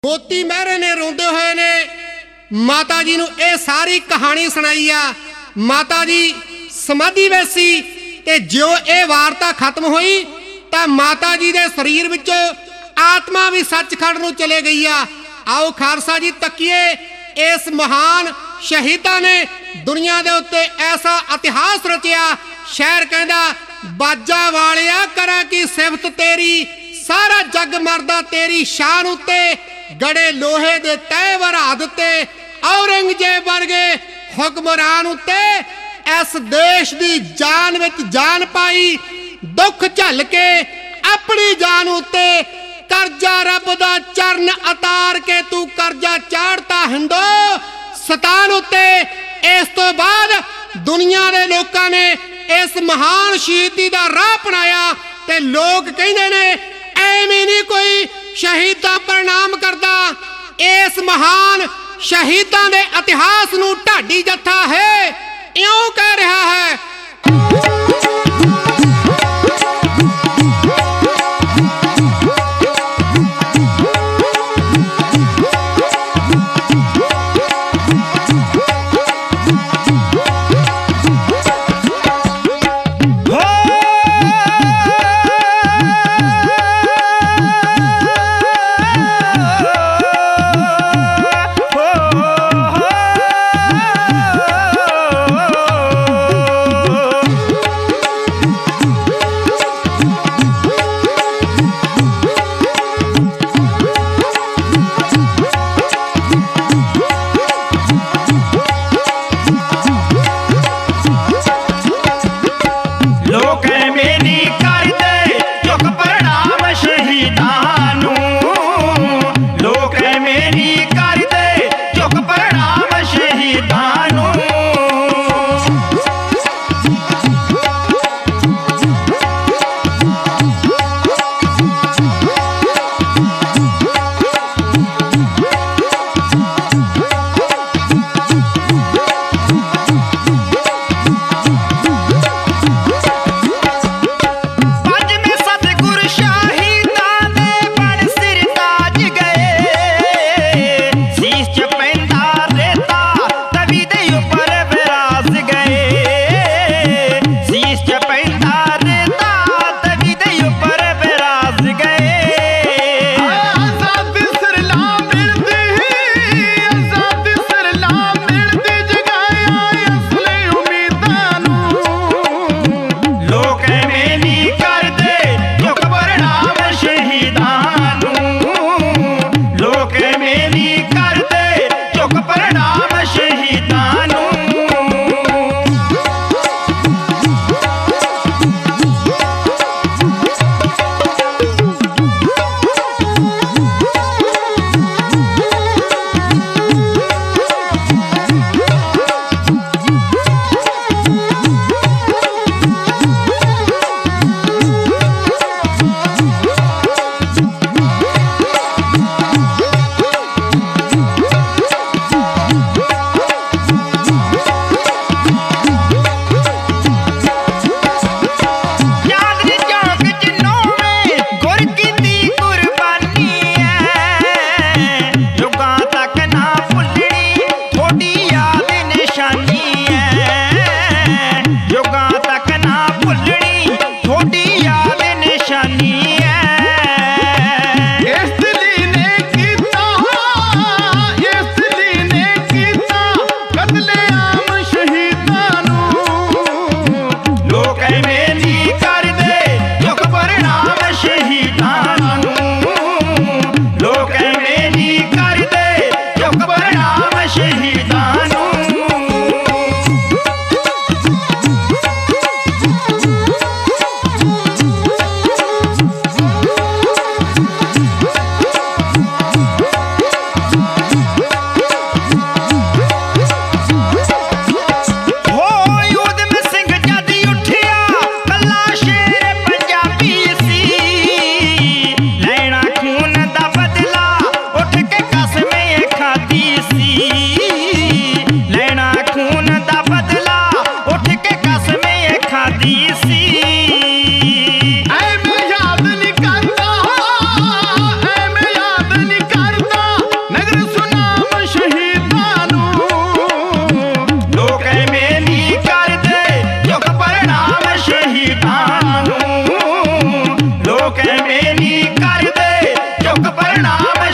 मोती मेहरे ने रोंदे हुए ने माता जी नूं ये सारी कहानी सुनाई आ। माता जी समाधि वैसी ते जो ये वार्ता खत्म हुई तो माता जी दे शरीर विचों आत्मा भी सचखंड नूं चले गई आ। आओ खालसा जी तकीए इस महान शहीदा ने दुनिया दे उत्ते ऐसा इतिहास रचिया। शहर कहंदा बाजा वालिया करा की सिफत तेरी, सारा जग मरदा तेरी शान उत्ते, गड़े लोहे दे तय वरा दिते औरंगजेब वर्गे हुक्मरान उत्ते। इस देश दी जान विच जान पाई, दुख झल के अपनी जान उत्ते करजा रब दा चरण अतार के तू करजा चाड़ता हिंदो सतान उत्ते। इस तो बाद दुनिया दे लोकां ने इस महान शहीदी दा राह अपनाया ते लोग कहंदे ने एवें नहीं कोई शहीदा प्रणाम करदा। इस महान शहीदां दे इतिहास नूं ढाडी जत्था है इउं कह रहा है।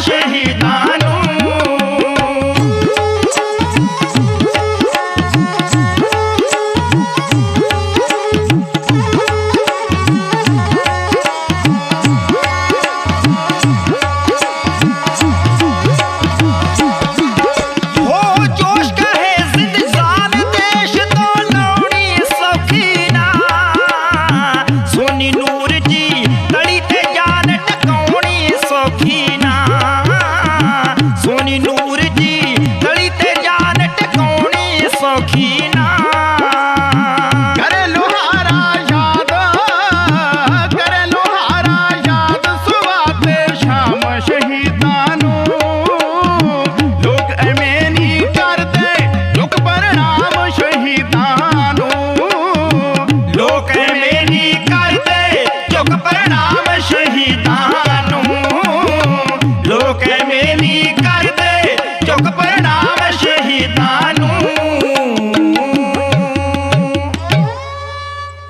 ਸ਼ਹੀਦਾਂ ਨੂੰ।